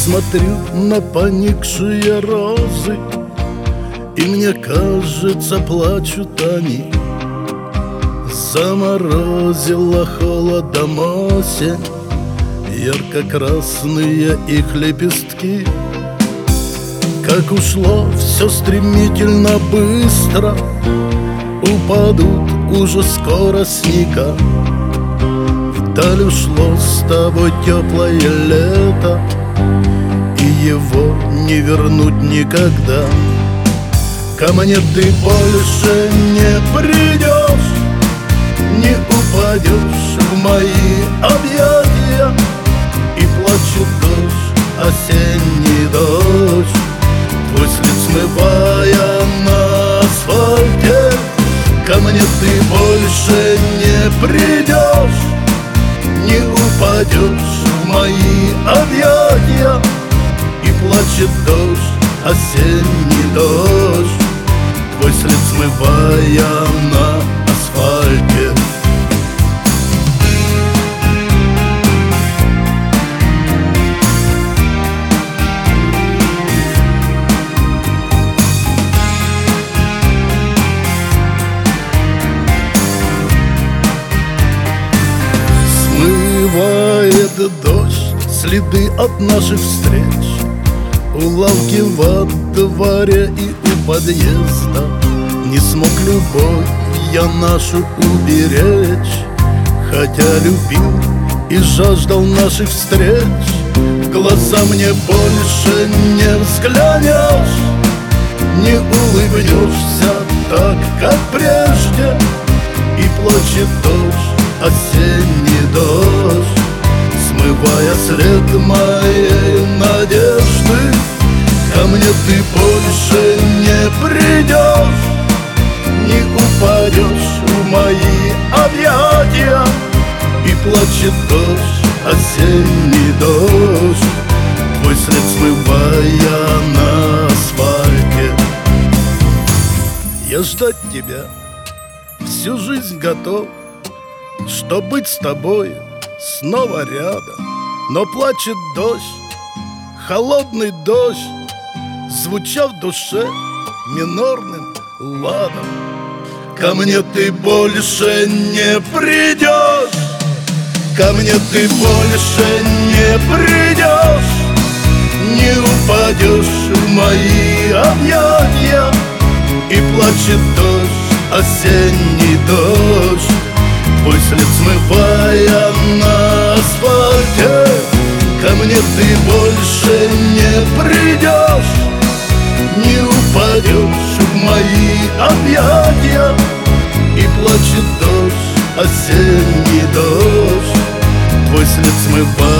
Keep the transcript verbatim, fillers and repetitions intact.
смотрю на поникшие розы, и мне кажется, плачут они. Заморозила холодом осень ярко-красные их лепестки. Как ушло все стремительно быстро, упадут уже скоро снега. Вдаль ушло с тобой теплое лето, и его не вернуть никогда. Ко мне ты больше не придешь, не упадешь в мои объятия. И плачет дождь, осенний дождь, твой след смывая на асфальте. Ко мне ты больше не придешь, не упадешь в мои объятия. И плачет дождь, осенний дождь, твой след смывая на асфальте. Смывает дождь следы от наших встреч у лавки во дворе и у подъезда. Не смог любовь я нашу уберечь, хотя любил и жаждал наших встреч. В глаза мне больше не взглянешь, не улыбнешься так, как прежде. И плачет дождь, осенний дождь, смывая след моей надежды. Ко мне ты больше не придешь, не упадешь в мои объятия. И плачет дождь, осенний дождь, твой след смывая на асфальте. Я ждать тебя всю жизнь готов, чтоб быть с тобой снова рядом. Но плачет дождь, холодный дождь, звуча в душе минорным ладом. Ко мне ты больше не придешь, ко мне ты больше не придешь, не упадешь в мои объятия. И плачет дождь, осенний дождь, твой след смывая на асфальте. Ко мне ты больше не придешь, не упадешь в мои объятия. И плачет дождь, осенний дождь, твой след смывая